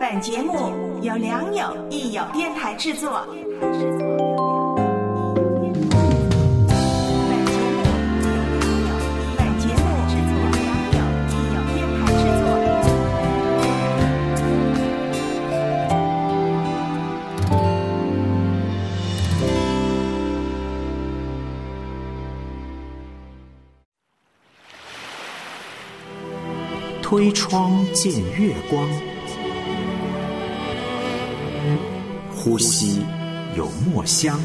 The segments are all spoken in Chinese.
本节目由良友益友电台制作。 推窗见月光，呼吸有墨香。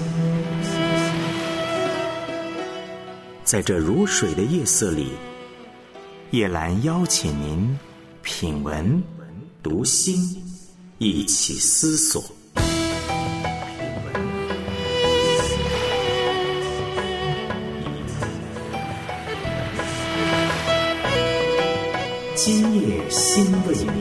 在这如水的夜色里，叶兰邀请您品文读心，一起思索。今夜心未眠。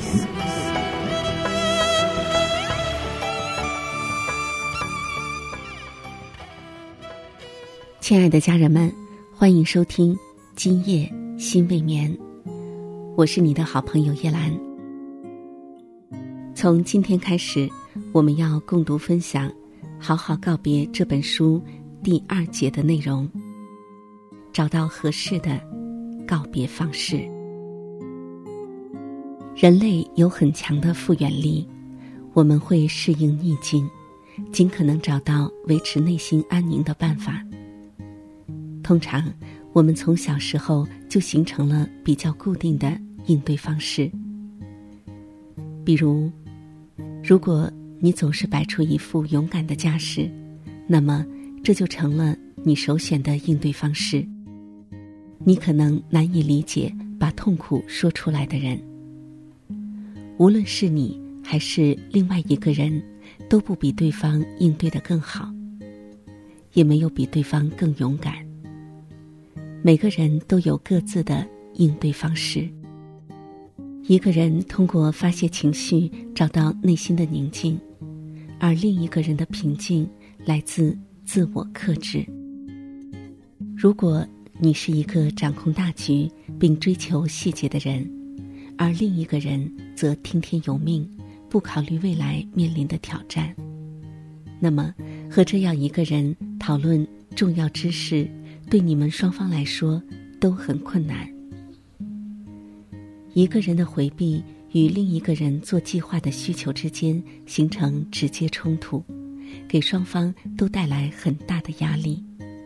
亲爱的家人们，欢迎收听今夜心未眠，我是你的好朋友叶兰。从今天开始，我们要共读分享《好好告别》这本书第2节的内容，找到合适的告别方式。人类有很强的复原力，我们会适应逆境，尽可能找到维持内心安宁的办法。通常我们从小时候就形成了比较固定的应对方式。比如，如果你总是摆出一副勇敢的架势，那么这就成了你首选的应对方式。你可能难以理解把痛苦说出来的人，无论是你还是另外一个人，都不比对方应对得更好，也没有比对方更勇敢。每个人都有各自的应对方式。一个人通过发泄情绪找到内心的宁静，而另一个人的平静来自自我克制。如果你是一个掌控大局并追求细节的人，而另一个人则听天由命，不考虑未来面临的挑战，那么和这样一个人讨论重要之事，对你们双方来说都很困难。一个人的回避与另一个人做计划的需求之间形成直接冲突，给双方都带来很大的压力。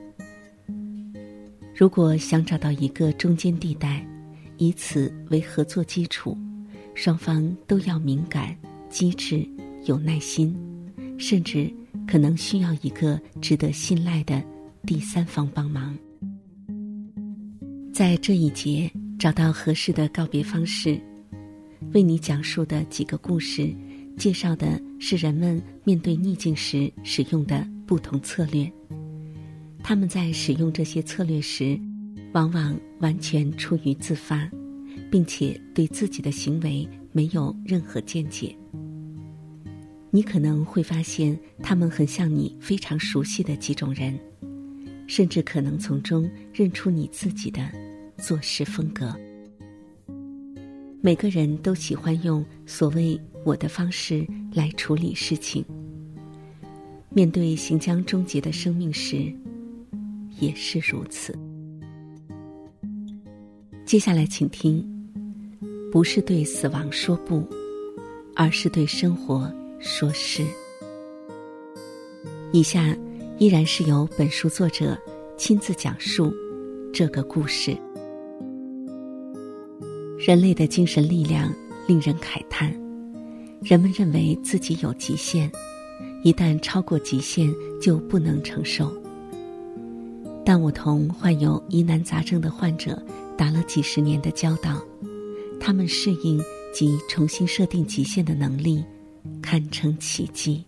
如果想找到一个中间地带，以此为合作基础，双方都要敏感、机智、有耐心，甚至可能需要一个值得信赖的第三方帮忙。在这一节找到合适的告别方式，为你讲述的几个故事，介绍的是人们面对逆境时使用的不同策略。他们在使用这些策略时，往往完全出于自发，并且对自己的行为没有任何见解。你可能会发现他们很像你非常熟悉的几种人，甚至可能从中认出你自己的做事风格。每个人都喜欢用所谓我的方式来处理事情，面对行将终结的生命时也是如此。接下来请听，不是对死亡说不，而是对生活说是。以下依然是由本书作者亲自讲述这个故事。人类的精神力量令人慨叹，人们认为自己有极限，一旦超过极限就不能承受。但我同患有疑难杂症的患者打了几十年的交道，他们适应及重新设定极限的能力堪称奇迹。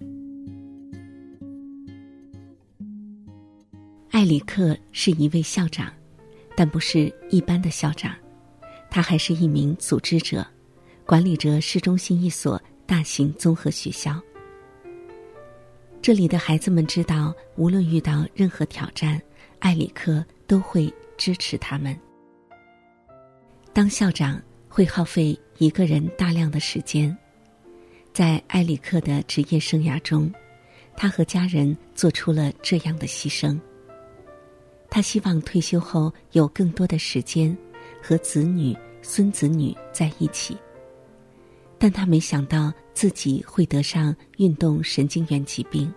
艾里克是一位校长，但不是一般的校长，他还是一名组织者，管理着市中心一所大型综合学校。这里的孩子们知道，无论遇到任何挑战，艾里克都会支持他们。当校长会耗费一个人大量的时间， 在埃里克的职业生涯中，他和家人做出了这样的牺牲。他希望退休后有更多的时间和子女、孙子女在一起，但他没想到自己会得上运动神经元疾病。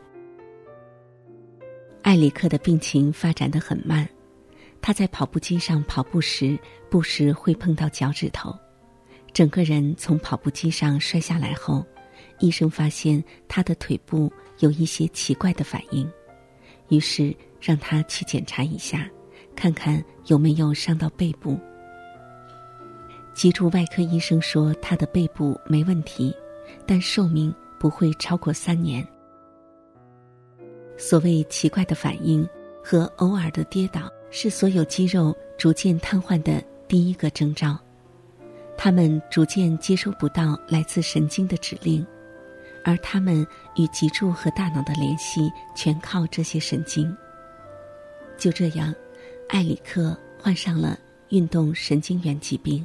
埃里克的病情发展得很慢，他在跑步机上跑步时，不时会碰到脚趾头。整个人从跑步机上摔下来后，医生发现他的腿部有一些奇怪的反应，于是让他去检查一下，看看有没有伤到背部。脊柱外科医生说他的背部没问题，但寿命不会超过3年。所谓奇怪的反应和偶尔的跌倒，是所有肌肉逐渐瘫痪的第一个征兆。他们逐渐接收不到来自神经的指令，而他们与脊柱和大脑的联系全靠这些神经。就这样，埃里克患上了运动神经元疾病。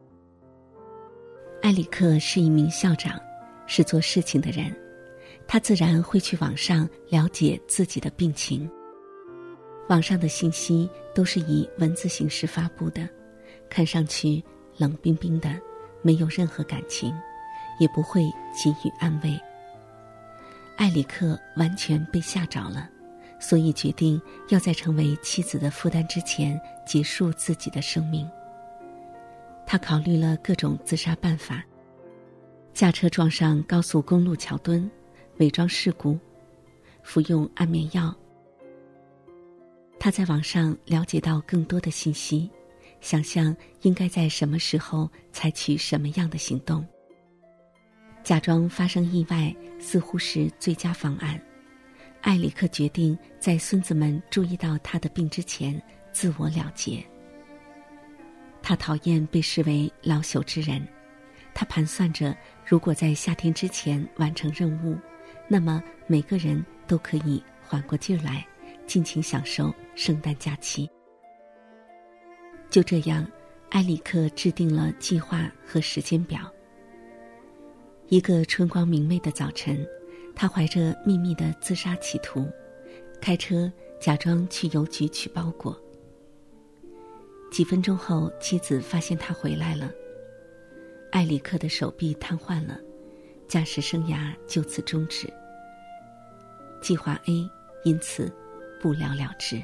埃里克是一名校长，是做事情的人，他自然会去网上了解自己的病情。网上的信息都是以文字形式发布的，看上去冷冰冰的，没有任何感情，也不会给予安慰。埃里克完全被吓着了，所以决定要在成为妻子的负担之前结束自己的生命。他考虑了各种自杀办法：驾车撞上高速公路桥墩，伪装事故，服用安眠药。他在网上了解到更多的信息，想象应该在什么时候采取什么样的行动。假装发生意外似乎是最佳方案。埃里克决定在孙子们注意到他的病之前自我了结。他讨厌被视为老朽之人，他盘算着如果在夏天之前完成任务，那么每个人都可以缓过劲儿来，尽情享受圣诞假期。就这样，埃里克制定了计划和时间表。一个春光明媚的早晨，他怀着秘密的自杀企图，开车假装去邮局取包裹。几分钟后，妻子发现他回来了。埃里克的手臂瘫痪了，驾驶生涯就此终止。计划 A 因此不了了之。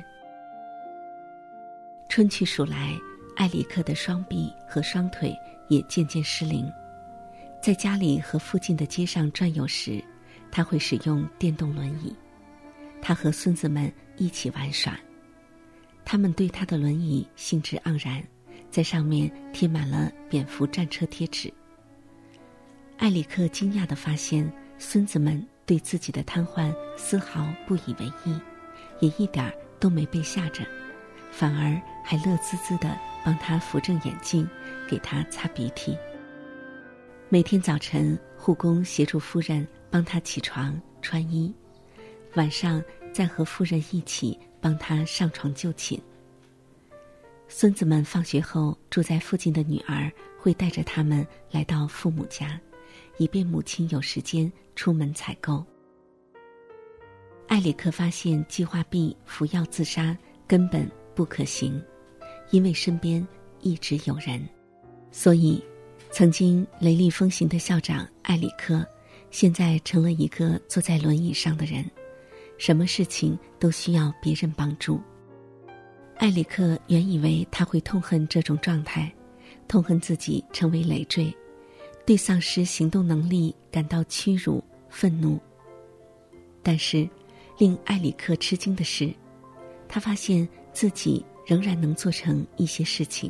春去暑来，埃里克的双臂和双腿也渐渐失灵。在家里和附近的街上转悠时，他会使用电动轮椅。他和孙子们一起玩耍，他们对他的轮椅兴致盎然，在上面贴满了蝙蝠战车贴纸。埃里克惊讶地发现，孙子们对自己的瘫痪丝毫不以为意，也一点都没被吓着，反而还乐滋滋地帮他扶正眼镜，给他擦鼻涕。每天早晨，护工协助夫人帮他起床穿衣，晚上再和夫人一起帮他上床就寝。孙子们放学后，住在附近的女儿会带着他们来到父母家，以便母亲有时间出门采购。埃里克发现计划 B 服药自杀根本不可行，因为身边一直有人。所以曾经雷厉风行的校长埃里克，现在成了一个坐在轮椅上的人，什么事情都需要别人帮助。埃里克原以为他会痛恨这种状态，痛恨自己成为累赘，对丧失行动能力感到屈辱、愤怒。但是令埃里克吃惊的是，他发现自己仍然能做成一些事情。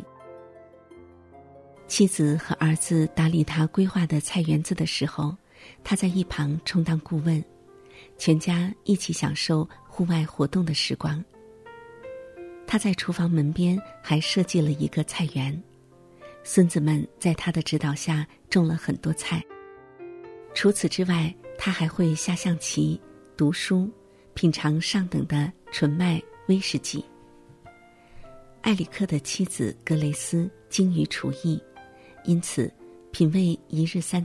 妻子和儿子打理他规划的菜园子的时候，他在一旁充当顾问，全家一起享受户外活动的时光。他在厨房门边还设计了一个菜园，孙子们在他的指导下种了很多菜。除此之外，他还会下象棋、读书，品尝上等的纯麦威士忌。埃里克的妻子格雷斯精于厨艺，因此品味一日三餐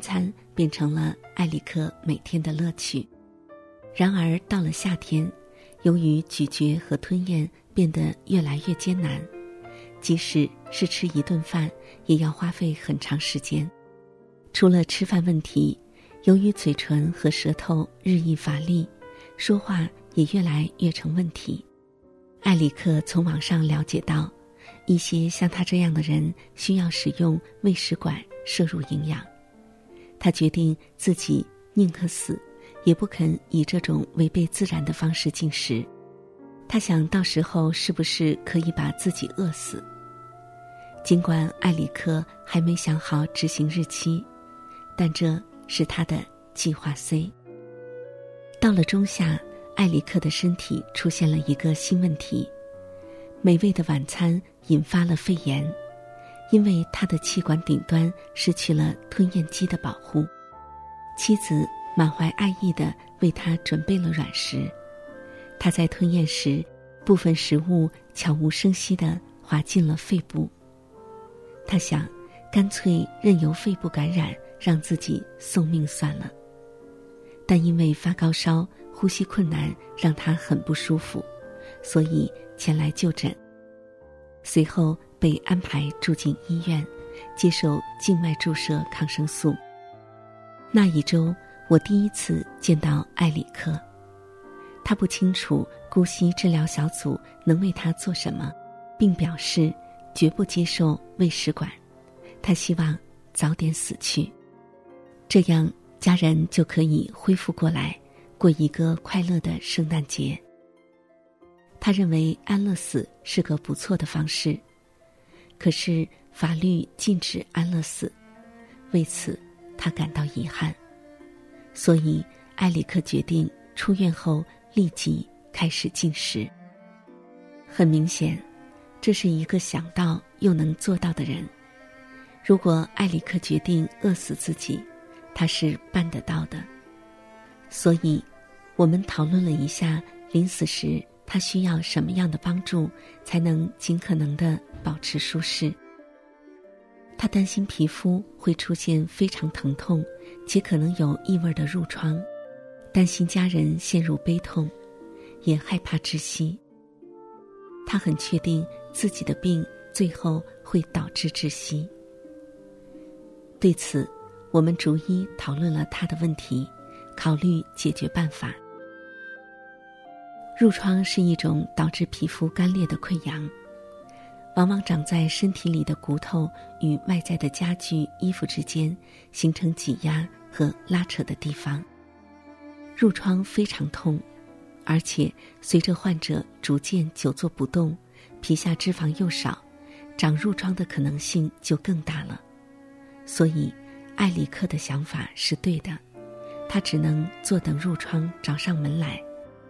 变成了艾里克每天的乐趣。然而到了夏天，由于咀嚼和吞咽变得越来越艰难，即使是吃一顿饭也要花费很长时间。除了吃饭问题，由于嘴唇和舌头日益乏力，说话也越来越成问题。艾里克从网上了解到，一些像他这样的人需要使用胃食管摄入营养。他决定自己宁可死，也不肯以这种违背自然的方式进食。他想到时候是不是可以把自己饿死。尽管艾里克还没想好执行日期，但这是他的计划 C。 到了中夏，艾里克的身体出现了一个新问题，美味的晚餐引发了肺炎，因为他的气管顶端失去了吞咽肌的保护。妻子满怀爱意地为他准备了软食，他在吞咽时，部分食物悄无声息地滑进了肺部。他想，干脆任由肺部感染，让自己送命算了。但因为发高烧、呼吸困难，让他很不舒服，所以前来就诊。随后被安排住进医院，接受静脉注射抗生素。那一周，我第一次见到艾里克。他不清楚姑息治疗小组能为他做什么，并表示绝不接受胃食管，他希望早点死去，这样家人就可以恢复过来，过一个快乐的圣诞节。他认为安乐死是个不错的方式，可是法律禁止安乐死，为此他感到遗憾。所以艾里克决定出院后立即开始进食。很明显，这是一个想到又能做到的人。如果艾里克决定饿死自己，他是办得到的。所以我们讨论了一下临死时他需要什么样的帮助，才能尽可能地保持舒适。他担心皮肤会出现非常疼痛且可能有异味的褥疮，担心家人陷入悲痛，也害怕窒息。他很确定自己的病最后会导致窒息。对此，我们逐一讨论了他的问题，考虑解决办法。褥疮是一种导致皮肤干裂的溃疡，往往长在身体里的骨头与外在的家具、衣服之间，形成挤压和拉扯的地方。褥疮非常痛，而且随着患者逐渐久坐不动，皮下脂肪又少，长褥疮的可能性就更大了。所以艾里克的想法是对的，他只能坐等褥疮找上门来。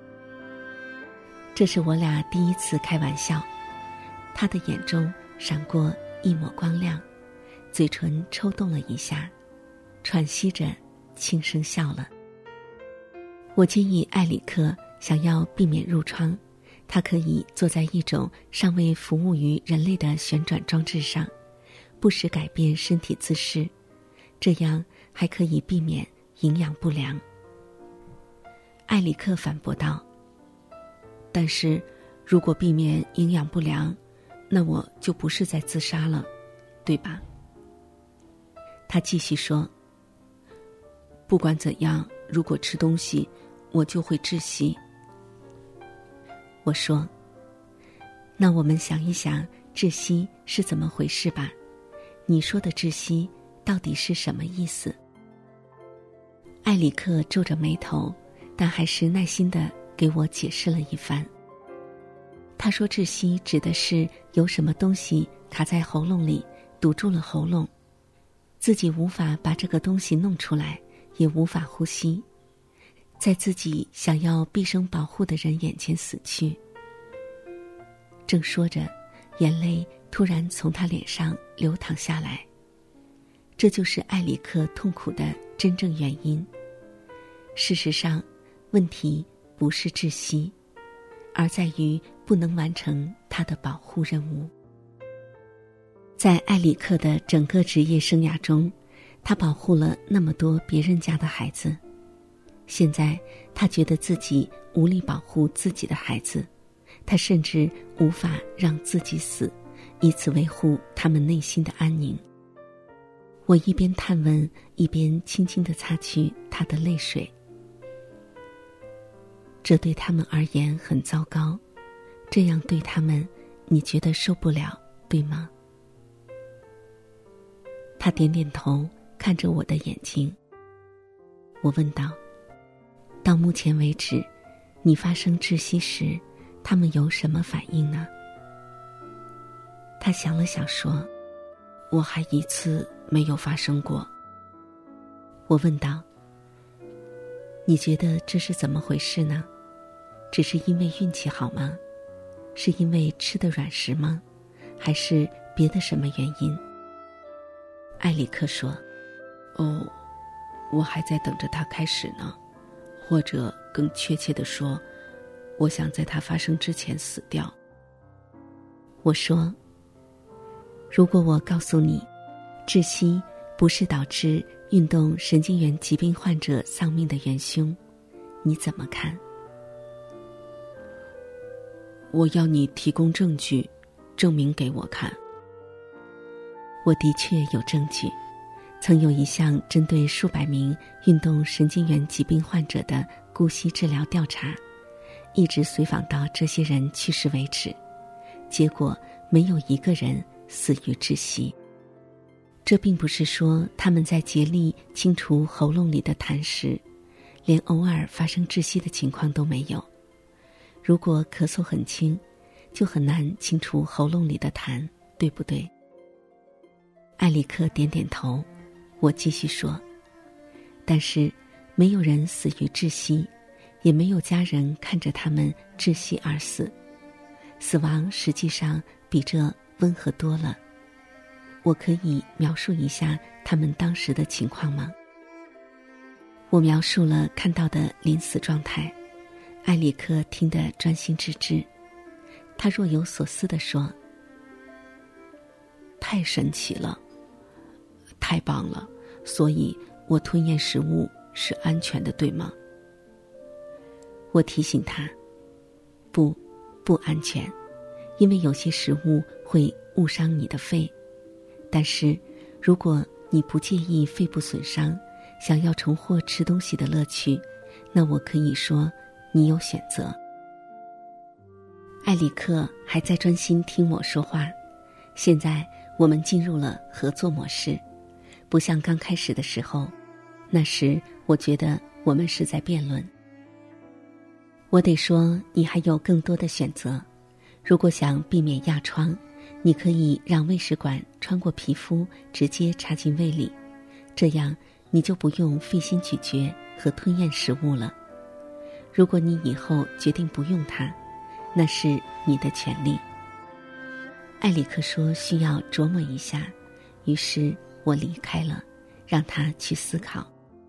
这是我俩第一次开玩笑，他的眼中闪过一抹光亮，嘴唇抽动了一下，喘息着轻声笑了。我建议艾里克想要避免褥疮，他可以坐在一种尚未服务于人类的旋转装置上，不时改变身体姿势，这样还可以避免营养不良。艾里克反驳道，但是如果避免营养不良，那我就不是在自杀了，对吧？他继续说，不管怎样，如果吃东西，我就会窒息。我说，那我们想一想窒息是怎么回事吧，你说的窒息到底是什么意思？艾里克皱着眉头，但还是耐心地给我解释了一番。他说窒息指的是有什么东西卡在喉咙里，堵住了喉咙，自己无法把这个东西弄出来，也无法呼吸，在自己想要毕生保护的人眼前死去。正说着，眼泪突然从他脸上流淌下来。这就是艾里克痛苦的真正原因。事实上，问题不是窒息，而在于不能完成他的保护任务。在艾里克的整个职业生涯中， 他保护了那么多别人家的孩子，现在他觉得自己无力保护自己的孩子，他甚至无法让自己死，以此维护他们内心的安宁。我一边探问，一边轻轻地擦去他的泪水。这对他们而言很糟糕，这样对他们，你觉得受不了，对吗？他点点头，看着我的眼睛。我问道：到目前为止，你发生窒息时，他们有什么反应呢？他想了想说：我还一次没有发生过。我问道：你觉得这是怎么回事呢？只是因为运气好吗？是因为吃的软食吗？还是别的什么原因？艾里克说：我还在等着它开始呢，或者更确切地说，我想在它发生之前死掉。我说：如果我告诉你，窒息不是导致运动神经元疾病患者丧命的元凶，你怎么看？我要你提供证据，证明给我看。我的确有证据，曾有一项针对数百名运动神经元疾病患者的姑息治疗调查，一直随访到这些人去世为止，结果没有一个人死于窒息。这并不是说他们在竭力清除喉咙里的痰时，连偶尔发生窒息的情况都没有。如果咳嗽很轻，就很难清除喉咙里的痰，对不对？艾里克点点头。我继续说：但是没有人死于窒息，也没有家人看着他们窒息而死，死亡实际上比这温和多了。我可以描述一下他们当时的情况吗？我描述了看到的临死状态，艾里克听得专心致志。他若有所思地说：太神奇了，太棒了，所以我吞咽食物是安全的，对吗？我提醒他：不安全，因为有些食物会误伤你的肺。但是如果你不介意肺部损伤，想要重获吃东西的乐趣，那我可以说你有选择。艾里克还在专心听我说话，现在我们进入了合作模式，不像刚开始的时候，那时我觉得我们是在辩论。我得说，你还有更多的选择。如果想避免压疮，你可以让胃食管穿过皮肤直接插进胃里，这样你就不用费心咀嚼和吞咽食物了。如果你以后决定不用它，那是你的权利。艾里克说需要琢磨一下，于是我离开了，让他去思考。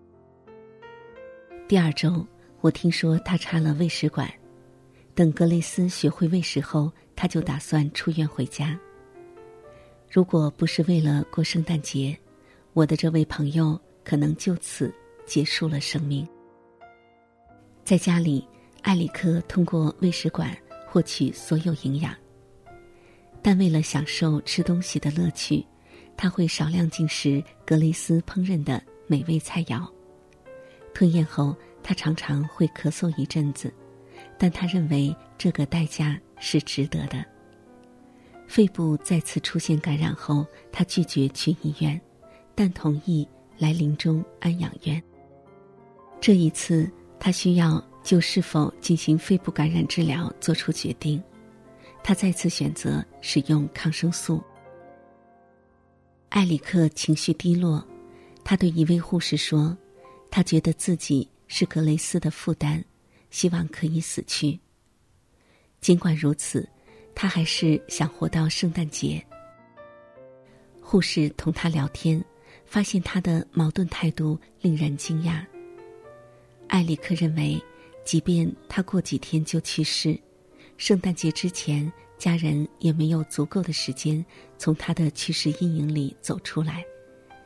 第二周，我听说他插了胃食管，等格雷斯学会喂食后，他就打算出院回家。如果不是为了过圣诞节，我的这位朋友可能就此结束了生命。在家里，艾里克通过喂食管获取所有营养，但为了享受吃东西的乐趣，他会少量进食格雷斯烹饪的美味菜肴。吞咽后，他常常会咳嗽一阵子，但他认为这个代价是值得的。肺部再次出现感染后，他拒绝去医院，但同意来临终安养院。这一次，他需要就是否进行肺部感染治疗做出决定。他再次选择使用抗生素。艾里克情绪低落，他对一位护士说，他觉得自己是格雷斯的负担，希望可以死去。尽管如此，他还是想活到圣诞节。护士同他聊天，发现他的矛盾态度令人惊讶。艾里克认为，即便他过几天就去世，圣诞节之前，家人也没有足够的时间从他的去世阴影里走出来。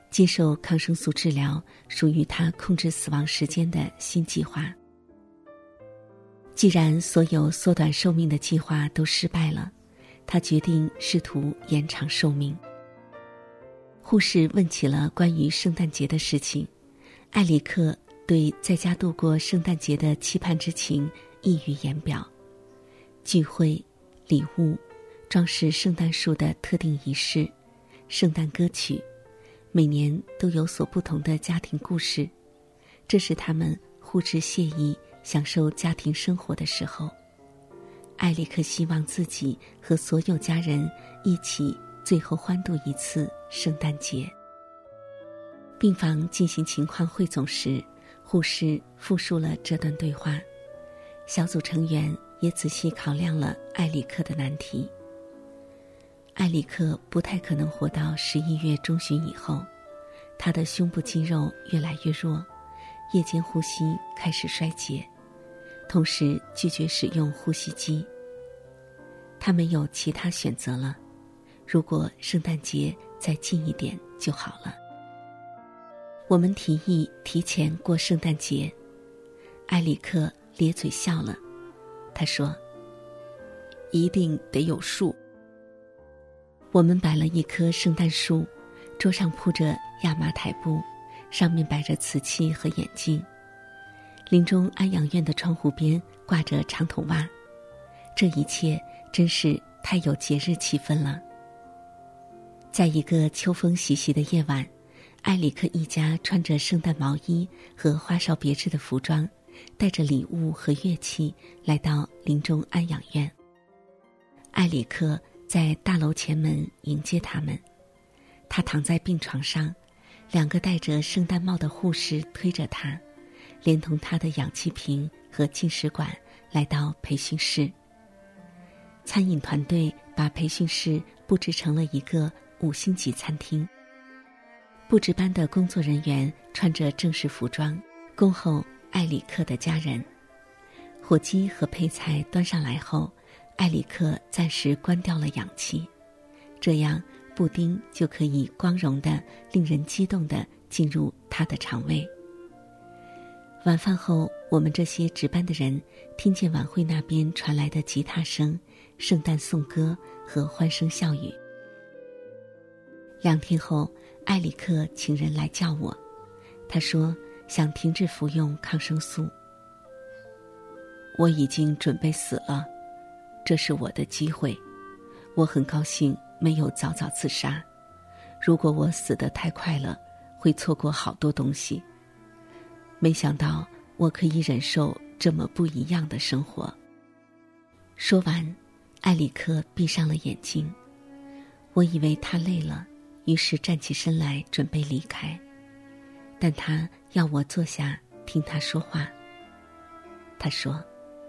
接受抗生素治疗属于他控制死亡时间的新计划。既然所有缩短寿命的计划都失败了，他决定试图延长寿命。护士问起了关于圣诞节的事情，艾里克对在家度过圣诞节的期盼之情溢于言表。聚会、礼物、装饰圣诞树的特定仪式、圣诞歌曲，每年都有所不同的家庭故事，这是他们互致谢意享受家庭生活的时候。艾里克希望自己和所有家人一起最后欢度一次圣诞节。病房进行情况汇总时，护士复述了这段对话，小组成员也仔细考量了艾里克的难题。艾里克不太可能活到11月中旬以后，他的胸部肌肉越来越弱，夜间呼吸开始衰竭，同时拒绝使用呼吸机。他没有其他选择了，如果圣诞节再近一点就好了。我们提议提前过圣诞节。艾里克咧嘴笑了，他说：“一定得有树。”我们摆了一棵圣诞树，桌上铺着亚麻台布，上面摆着瓷器和眼镜。临终安养院的窗户边挂着长筒袜，这一切真是太有节日气氛了。在一个秋风习习的夜晚，艾里克一家穿着圣诞毛衣和花哨别致的服装，带着礼物和乐器来到临终安养院。艾里克在大楼前门迎接他们，他躺在病床上，2个戴着圣诞帽的护士推着他，连同他的氧气瓶和进食管来到培训室。餐饮团队把培训室布置成了一个5星级餐厅。布置班的工作人员穿着正式服装，恭候艾里克的家人。火鸡和配菜端上来后，艾里克暂时关掉了氧气，这样布丁就可以光荣的、令人激动地进入他的肠胃。晚饭后，我们这些值班的人听见晚会那边传来的吉他声、圣诞颂歌和欢声笑语。2天后，艾里克请人来叫我，他说想停止服用抗生素。我已经准备死了，这是我的机会。我很高兴没有早早自杀，如果我死得太快了，会错过好多东西。没想到我可以忍受这么不一样的生活。说完，艾里克闭上了眼睛。我以为他累了，于是站起身来准备离开，但他要我坐下听他说话。他说：“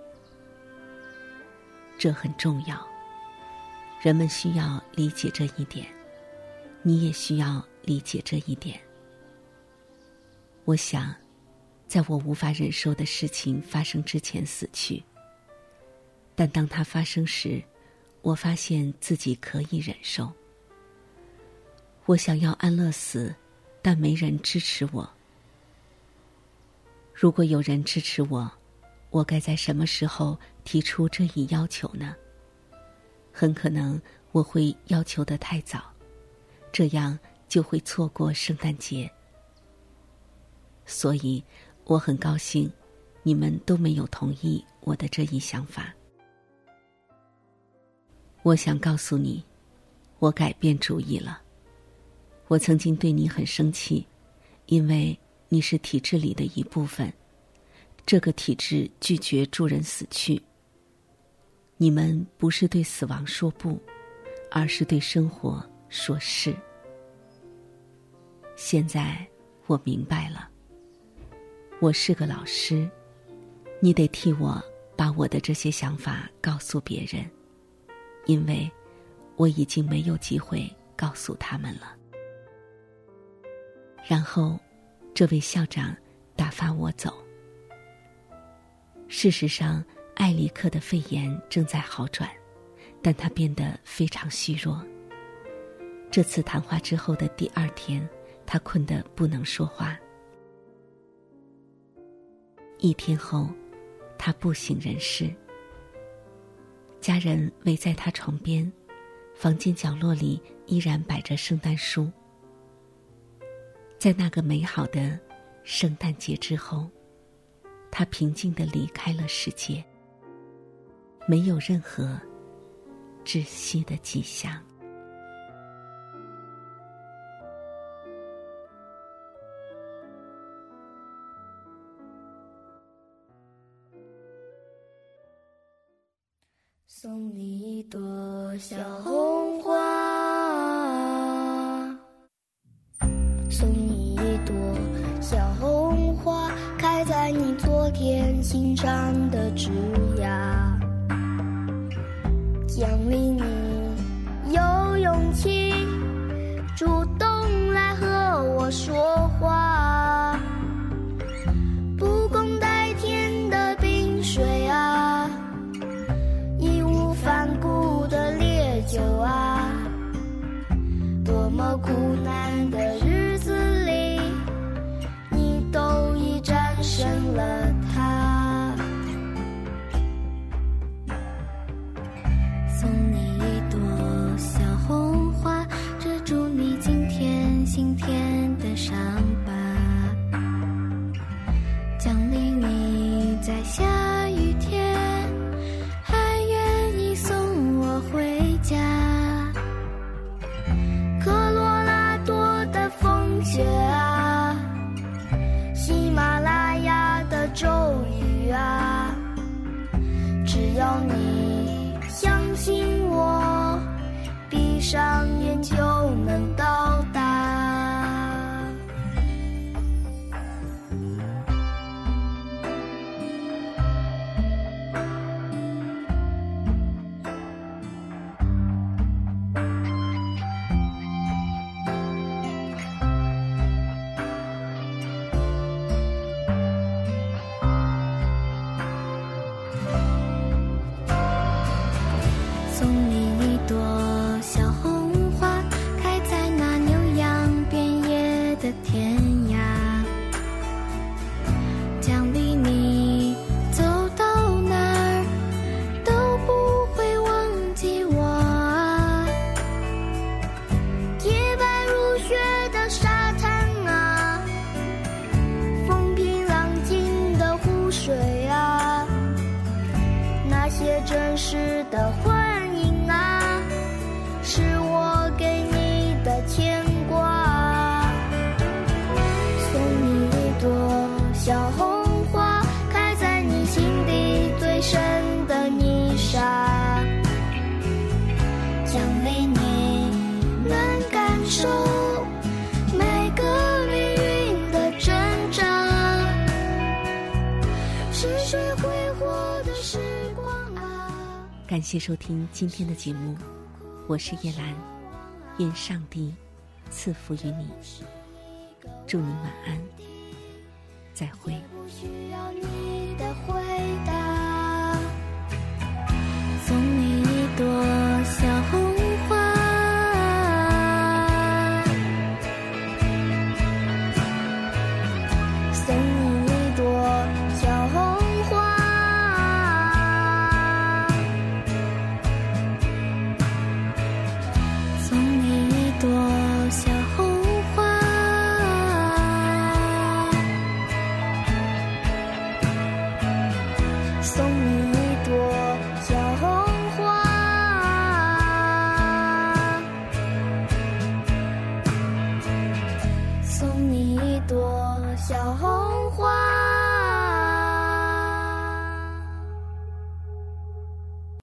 这很重要，人们需要理解这一点，你也需要理解这一点。我想，在我无法忍受的事情发生之前死去，但当它发生时，我发现自己可以忍受。我想要安乐死，但没人支持我。如果有人支持我，我该在什么时候提出这一要求呢？很可能我会要求得太早，这样就会错过圣诞节。所以我很高兴你们都没有同意我的这一想法。我想告诉你，我改变主意了。我曾经对你很生气，因为你是体制里的一部分，这个体制拒绝助人死去。你们不是对死亡说不，而是对生活说是。现在我明白了，我是个老师，你得替我把我的这些想法告诉别人，因为我已经没有机会告诉他们了。然后这位校长打发我走。事实上，艾里克的肺炎正在好转，但他变得非常虚弱。这次谈话之后的第2天， 他困得不能说话。1天后，他不省人事。家人围在他床边，房间角落里依然摆着圣诞树。在那个美好的圣诞节之后，他平静地离开了世界，没有任何窒息的迹象。 送你一朵小红花，送你一朵小红花，开在你昨天心上的枝桠，奖励你有勇气主动来和我说话，不共戴天的冰水啊，义无反顾的烈酒啊，多么苦难的日子里，你都已战胜了它。送你一朵小红花，遮住你今天心田的伤疤，奖励你在下雨天还愿意送我回家。科罗拉多的风雪啊，喜马拉雅的骤雨啊，只要你相信我，闭上眼就能到达。送你一朵小红花，开在那牛羊遍野的天涯，奖励你走到哪儿都不会忘记我啊。洁白如雪的沙滩啊，风平浪静的湖水啊，那些真实的欢迎啊，是我给你的牵挂。送你一朵小红花，开在你心底最深的泥沙，奖励你能感受每个命运的挣扎，是谁挥霍的时光啊。 感谢收听今天的节目，我是叶兰，愿上帝赐福于你，祝你晚安，再会。 不需要你的回答，送你一朵小红花，送你一朵小红花，送你一朵小红花，送你一朵小红花，送你一朵小红花。